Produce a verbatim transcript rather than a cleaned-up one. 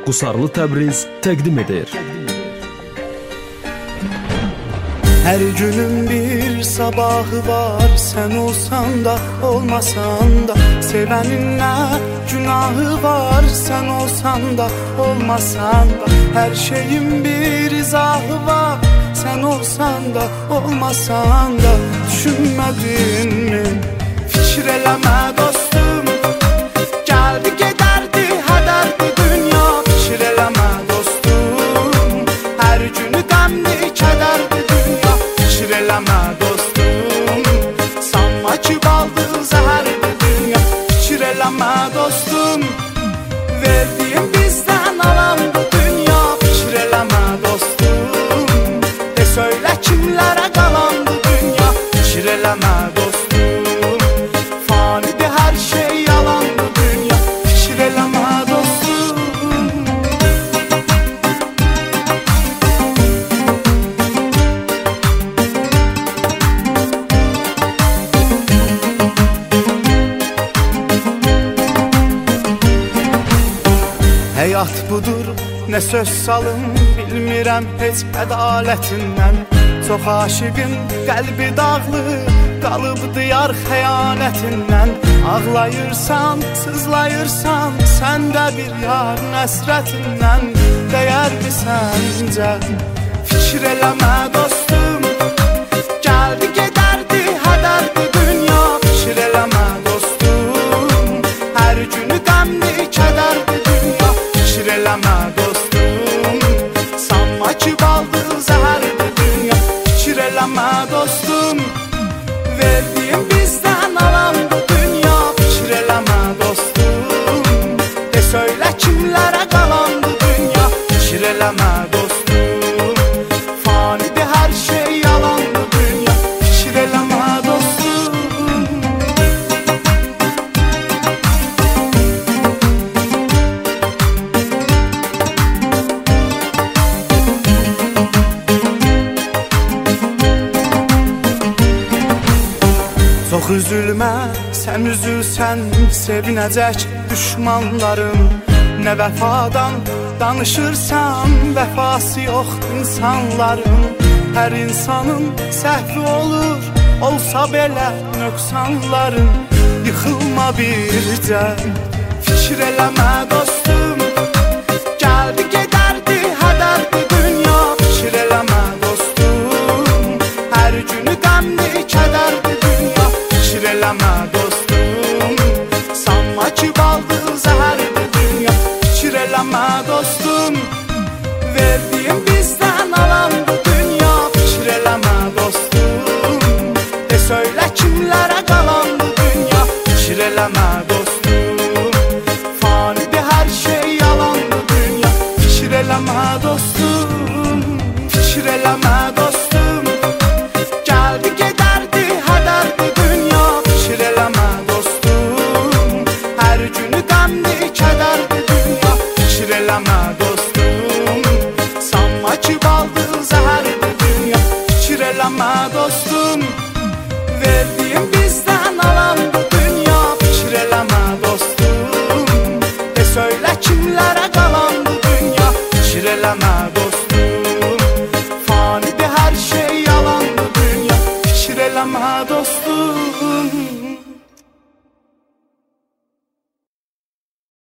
Qusarlı Təbriz təqdim edir. Hər günün bir sabahı var, sən olsan da olmasan da. Sevənin nə günahı var, sən olsan da olmasan da. Hər şeyin bir izahı var, sən olsan da olmasan da. Düşünmədinmi, fikir eləmə dostum, gəldi gedərdi hədərdi dünya. Fikir eləmə dostum, hər günü qəmli kədərdi dünya. Fikir eləmə dostum, sanma ki baldı zəhərdi dünya. Fikir eləmə dostum, verdiyim bizdən alandı dünya. Fikir eləmə dostum, de söylə kimlərə qalandı dünya. Fikir eləmə dostum, fanidir hər şey yalandı dünya. Fikir eləmə dostum. Həyat budur, nə söz salım, bilmirəm heç ədalətindən. Çox aşıqın qəlbi dağlı, qalıbdı yar xəyanətindən. Ağlayırsan, sızlayırsan, sən də bir yar nəsrətindən. Dəyərmi səncə, fikir eləmə dostum, gəldi gedərdi hədərdi dünya. Fikir eləmə dostum, hər günü qəmli kədərdi dünya. Fikir eləmə dostum, sanma ki baldı zəhərdi dünya. Fikir eləmə dostum, verdiyim bizdən alandı dünya. Fikir eləmə dostum, de söylə kimlərə qalandı dünya. Fikir eləmə dostum, fanidir hər şey yalandı dünya. Fikir eləmə dostum. Çox üzülmə, sən üzülsən, sevinəcək düşmanların. Nə vəfadan danışırsan, vəfası yox insanların. Hər insanın səhvi olur, olsa belə nöqsanların. Yıxılma bircə, fikir eləmə dostum, gəldi gedərdi hədərdi dünya. Fikir eləmə dostum, hər günü qəmli kədərdi dünya. Fikir eləmə dostum, sanma ki baldı zəhərdi dünya. Fikir eləmə dostum, verdiyim bizdən alandı dünya. Fikir eləmə dostum, de söylə kimlərə qalandı dünya. Fikir eləmə dostum, fanidir hər şey yalandı dünya. Fikir eləmə dostum, fikir eləmə dostum, gəldi gedərdi hədərdi dünya. Fikir eləmə dostum, hər günü qəmli kədərdi dünya. Fikir eləmə dostum, sanma ki baldı zəhərdi dünya. Fikir eləmə dostum, verdiyim bizdən alandı dünya. Fikir eləmə dostum, de söylə kimlərə qalandı dünya. Fikir eləmə dostum, fanidir hər şey yalandı dünya. Fikir eləmə dostum.